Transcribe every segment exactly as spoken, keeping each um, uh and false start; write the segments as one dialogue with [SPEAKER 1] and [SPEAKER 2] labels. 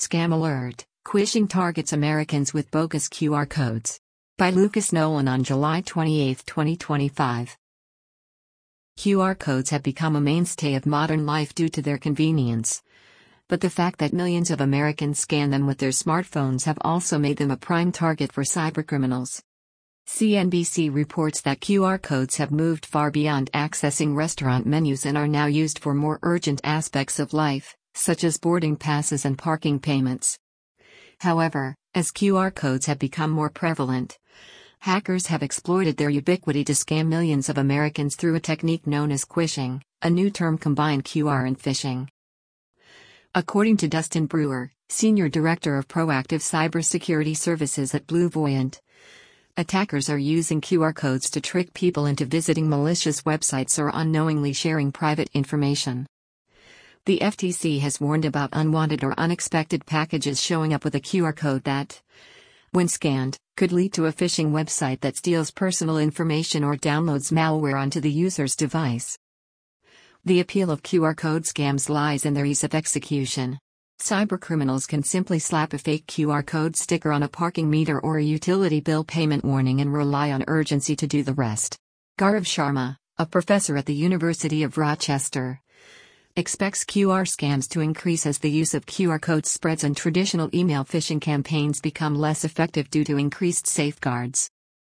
[SPEAKER 1] Scam Alert: Quishing targets Americans with bogus Q R codes. By Lucas Nolan on July twenty-eighth, twenty twenty-five. Q R codes have become a mainstay of modern life due to their convenience. But the fact that millions of Americans scan them with their smartphones have also made them a prime target for cybercriminals. C N B C reports that Q R codes have moved far beyond accessing restaurant menus and are now used for more urgent aspects of life, such as boarding passes and parking payments. However, as Q R codes have become more prevalent, hackers have exploited their ubiquity to scam millions of Americans through a technique known as quishing, a new term combined Q R and phishing. According to Dustin Brewer, Senior Director of Proactive Cybersecurity Services at BlueVoyant, attackers are using Q R codes to trick people into visiting malicious websites or unknowingly sharing private information. The F T C has warned about unwanted or unexpected packages showing up with a Q R code that, when scanned, could lead to a phishing website that steals personal information or downloads malware onto the user's device. The appeal of Q R code scams lies in their ease of execution. Cybercriminals can simply slap a fake Q R code sticker on a parking meter or a utility bill payment warning and rely on urgency to do the rest. Gaurav Sharma, a professor at the University of Rochester, expects Q R scams to increase as the use of Q R codes spreads and traditional email phishing campaigns become less effective due to increased safeguards.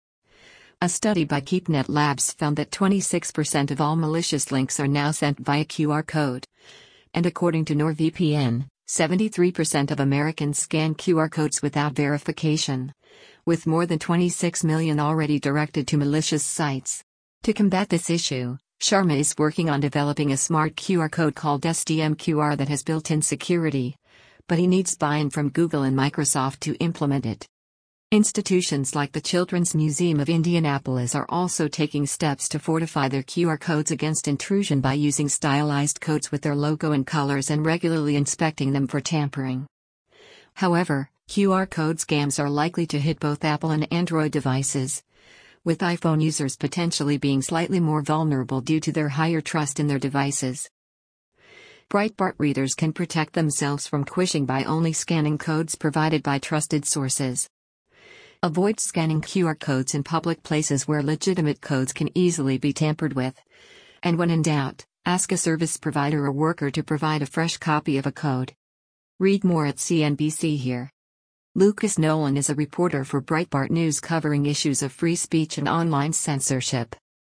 [SPEAKER 1] A study by KeepNet Labs found that twenty-six percent of all malicious links are now sent via Q R code. And according to NordVPN, seventy-three percent of Americans scan Q R codes without verification, with more than twenty-six million already directed to malicious sites. To combat this issue, Sharma is working on developing a smart Q R code called S D M Q R that has built-in security, but he needs buy-in from Google and Microsoft to implement it. Institutions like the Children's Museum of Indianapolis are also taking steps to fortify their Q R codes against intrusion by using stylized codes with their logo and colors and regularly inspecting them for tampering. However, Q R code scams are likely to hit both Apple and Android devices, with iPhone users potentially being slightly more vulnerable due to their higher trust in their devices. Breitbart readers can protect themselves from quishing by only scanning codes provided by trusted sources. Avoid scanning Q R codes in public places where legitimate codes can easily be tampered with. And when in doubt, ask a service provider or worker to provide a fresh copy of a code. Read more at C N B C here. Lucas Nolan is a reporter for Breitbart News covering issues of free speech and online censorship.